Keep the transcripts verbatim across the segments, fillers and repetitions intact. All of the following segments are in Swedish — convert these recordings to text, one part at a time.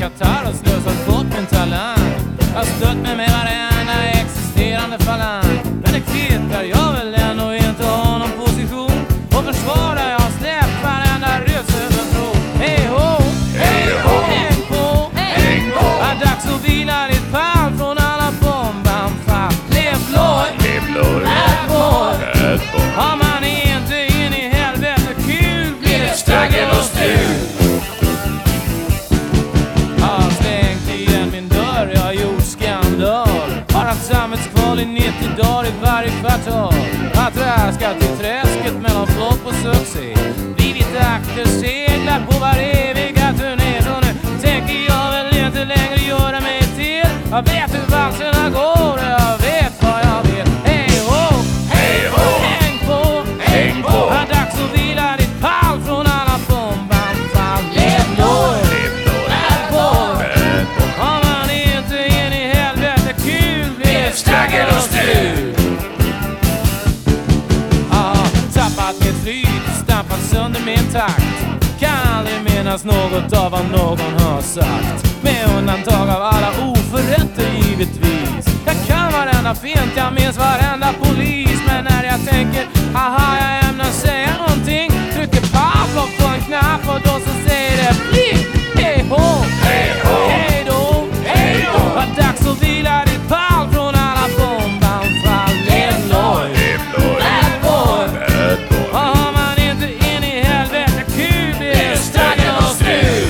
Katar och slösat bort min talang. Jag har stött mig med varenda existerande falang. Men det kvittar, jag vill ändå inte ha någon position. Och försvara, jag släppt varenda rödsövertro. Hej ho, hej ho, häng på, häng på. Det är dags att vila ditt pall från alla bombanfall. Lev loj, lev loj, bad boy, bad boy. Har man inte in i helvete kul, blir det stragel och stul. Jag har stängt igen min dörr, jag har gjort skandal. Har haft sammetskval i nittio dagar i varje kvartal. Har traskat i träsket mellan flopp och succé. Blivit akterseglar på var eviga turné. Så nu tänker jag väl inte längre göra mig till. Jag vet hur valserna går och jag vet vad jag vet. Hej ho, hej ho, häng på, häng på. Det är dags att vila ditt pall från alla bombanfall. Lev loj, bad boy. Har man inte in i helvete kul, blir det stragel och stul. Ja, tappat mitt flyt, stampat sönder min takt. Kan aldrig minnas något av vad någon har sagt. Med undantag av alla oförrätter givetvis. Jag kan varenda fint, jag minns varenda polis. Men när jag tänker, aha jag ämnar säga någonting, trycker pop på en knapp och då så säger det blick. Hej ho, hej ho, hej då, hej då. Det är dags att vila ditt pall från alla bombanfall. Lev loj, bad boy, bad boy. har man inte in i helvete kul, det är stragel och stul.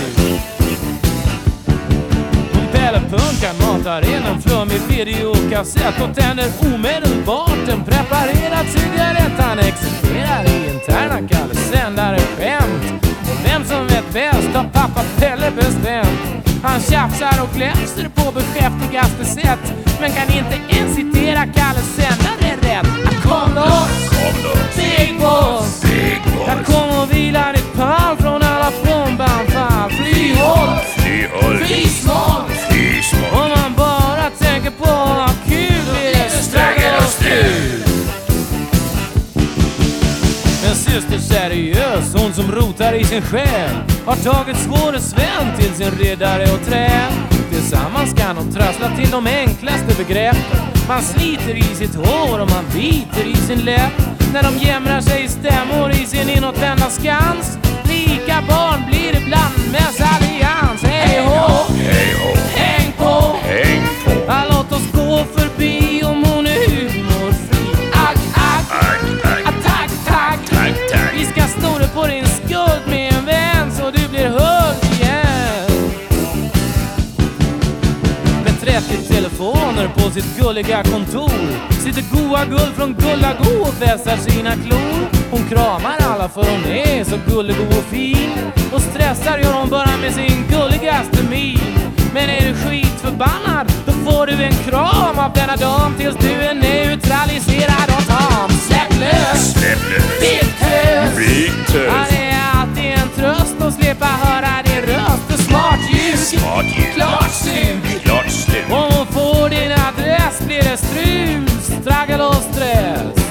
Pelle Punkan matar in en flummig videokassett och tänder omedelbart en preparerad cigarett. Han exekverar i interna kallsändare skämt. Och vem som vet bäst har pappa Pelle bestämt. Han tjafsar och gläfser på beskäftigaste sätt, men kan inte ens citera kallsändare rätt. Jag kom loss, Kom då, Big Boss, Big Boss. jag kom och vilar ditt pall från alla bombanfall. Fly håll, Fly håll, fly smått. fly smått. Om man bara tänker på vad kul, blir det stragel och stul. En syster seriös, hon som rotar i sin själ, har tagit svåre Sven till sin riddare och träl. Tillsammans kan de trassla till de enklaste begreppen. Man sliter i sitt hår och man biter i sin läpp. När de jämrar sig i stämmor i sin inåtvända skans. Lika barn blir ibland messallians. Hej ho, Hej ho, häng på, häng på. ja, låt oss gå förbi om hon är humorfri. Ack, ack, Ack, ack, attack, tack. tack, tack. Vi ska sno det på din skuld med en vän så du blir hugg igen. Med trettio telefoner på sitt gulliga kontor sitter goa guld från Gullago och vässar sina klor. Hon kramar alla för hon är så gullig och fin. Och stressar gör hon bara med sin gulligaste min. Men är du skitförbannad, då får du en kram av denna dam tills du är neutraliserad och tam. Släpp lös, Släpp lös, ditt tös. big Ja, tös. det är alltid en tröst att slippa höra din röst. Och smart ljus, Smart ljud, klart sug. klart slut. Om hon får din adress blir det strul, stragel och stress.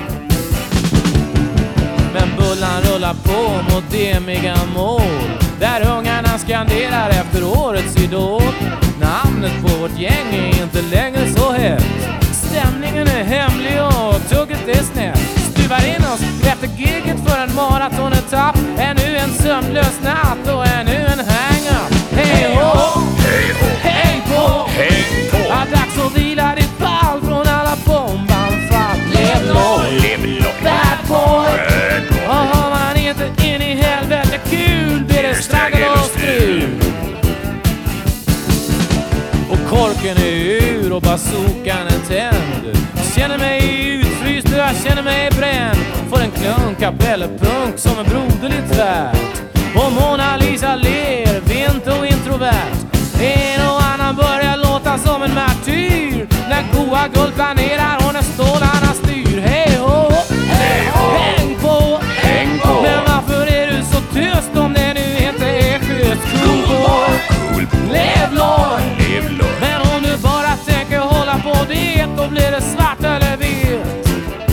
Men bullan rullar på mot demiga mål, där ungarna skanderar efter årets idol. Namnet på vårt gäng är inte längre så hett. Stämningen är hemlig och tugget är snett. Stuvar in oss efter giget för en maratonetapp. Ännu en sömnlös natt och ännu en hang-up. Hej ho, Hej ho, häng på, häng på. ja, dags att vila ditt pall från alla bombanfall. Lev loj, Lev loj, bad boy. bad boy. Och har man inte in i helvete kul, blir det stragel och strul. Och korken är ur och bazookan är tänd. Jag känner mig utfryst och jag känner mig bränd. Får en klunk av Pelle Punk som är broderligt värt. Och Mona Lisa ler, vint och introvert. En och annan börjar låta som en martyr. När goa guld planerar och när stålarna styr. Hej ho, Hej ho, häng på, häng på. men varför är du så tyst om det nu inte är schysst? Cool boy, Cool boy, lev loj. lev loj. Men om du bara tänker hålla på det, då blir det svart eller vitt.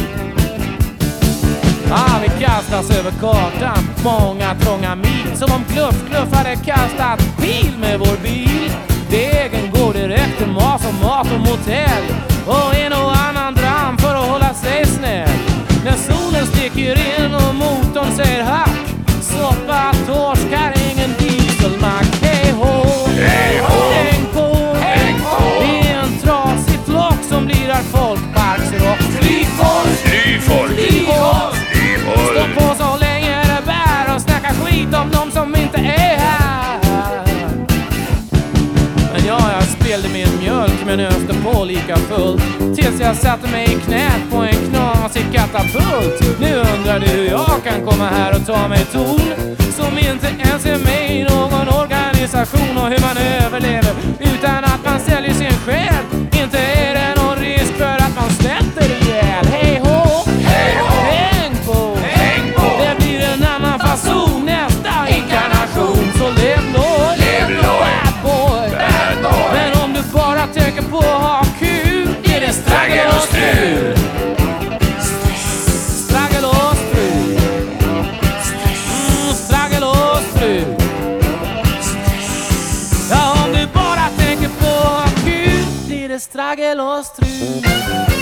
Ah, vi kastas över kartan, många trånga mil. Som om Gluff Gluff hade kastat pil med med vår bil. Vägen går direkt till Mas och Mat och Motell. Och en och annan dram för att hålla sig snäll. När solen sticker in och motorn säger hack. Soppa torsk har ingen dieselmack. Hej hå, Hej hå, häng på, häng på. det är en trasig flock som lirar folkparksrock. Flyfolk, Flyfolk, flyfolk, flyfolk. stå på så länge det bär och snacka skit om de som inte är här. Men ja, jag spelade min mjölk men öste på lika fullt. Tills jag satte mig i knät på en knasig katapult. Nu undrar du hur jag kan komma här och ta mig ton som inte ens är med i någon organisation. Och hur man överlever utan att man säljer sin själ. Inte är det någon risk för att man svälter ihjäl. Hej hå, Hej hå, häng på, häng på. det blir en annan fason nästa inkarnation. Så lev loj, Lev loj, bad boy. bad boy. Men om du bara tänker på att ha kul, är det stragel och strul. Stragel och strul. Mm, stragel och strul. Ja, om du bara tänker på att ha kul, är det stragel och strul.